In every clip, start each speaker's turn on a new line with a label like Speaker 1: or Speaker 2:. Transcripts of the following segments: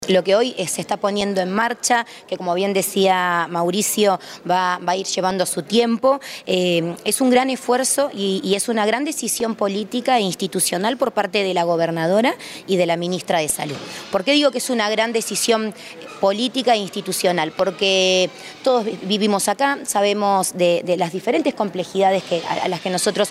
Speaker 1: Lo que hoy se está poniendo en marcha, que como bien decía Mauricio, va a ir llevando su tiempo, es un gran esfuerzo y es una gran decisión política e institucional por parte de la gobernadora y de la ministra de Salud. ¿Por qué digo que es una gran decisión política e institucional? Porque todos vivimos acá, sabemos de las diferentes complejidades a las que nosotros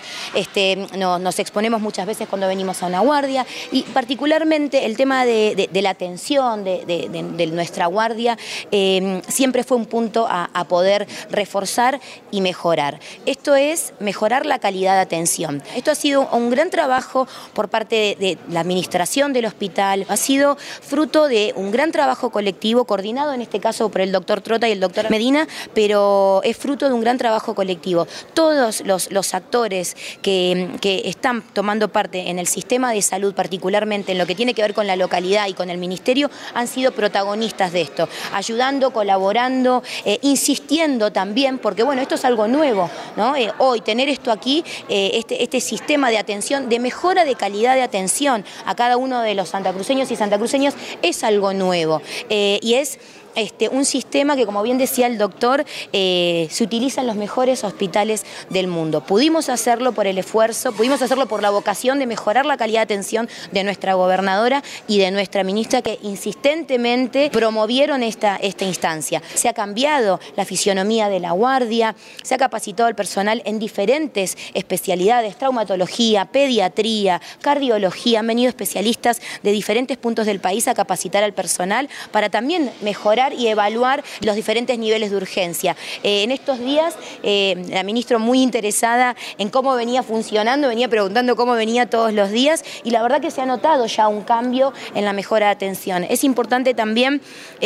Speaker 1: nos exponemos muchas veces cuando venimos a una guardia, y particularmente el tema de la atención de nuestra guardia siempre fue un punto a poder reforzar y mejorar. Esto es mejorar la calidad de atención. Esto ha sido un gran trabajo por parte de la administración del hospital, ha sido fruto de un gran trabajo colectivo, coordinado en este caso por el doctor Trota y el doctor Medina, pero es fruto de un gran trabajo colectivo. Todos los actores que están tomando parte en el sistema de salud, particularmente en lo que tiene que ver con la localidad y con el ministerio, han sido protagonistas de esto, ayudando, colaborando, insistiendo también, porque bueno, esto es algo nuevo, ¿no? Hoy tener esto aquí, este sistema de atención, de mejora de calidad de atención a cada uno de los santacruceños y santacruceños es algo nuevo, y es un sistema que, como bien decía el doctor, se utiliza en los mejores hospitales del mundo. Pudimos hacerlo por el esfuerzo, pudimos hacerlo por la vocación de mejorar la calidad de atención de nuestra gobernadora y de nuestra ministra, que insistentemente promovieron esta instancia. Se ha cambiado la fisionomía de la guardia, se ha capacitado al personal en diferentes especialidades, traumatología, pediatría, cardiología. Han venido especialistas de diferentes puntos del país a capacitar al personal para también mejorar y evaluar los diferentes niveles de urgencia. En estos días, la ministra muy interesada en cómo venía funcionando, venía preguntando cómo venía todos los días, y la verdad que se ha notado ya un cambio en la mejora de atención. Es importante también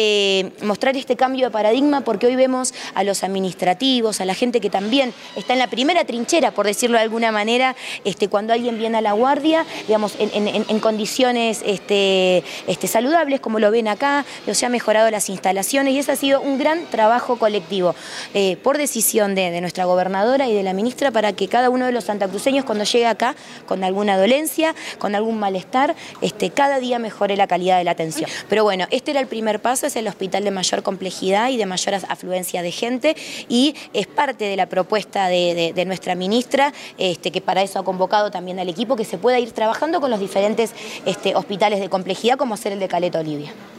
Speaker 1: mostrar este cambio de paradigma, porque hoy vemos a los administrativos, a la gente que también está en la primera trinchera, por decirlo de alguna manera, cuando alguien viene a la guardia, digamos, en condiciones saludables, como lo ven acá, se ha mejorado las instalaciones, y ese ha sido un gran trabajo colectivo por decisión de nuestra gobernadora y de la ministra, para que cada uno de los santacruceños, cuando llegue acá con alguna dolencia, con algún malestar, cada día mejore la calidad de la atención. Pero bueno, este era el primer paso, es el hospital de mayor complejidad y de mayor afluencia de gente, y es parte de la propuesta de nuestra ministra, que para eso ha convocado también al equipo, que se pueda ir trabajando con los diferentes hospitales de complejidad, como hacer el de Caleta Olivia.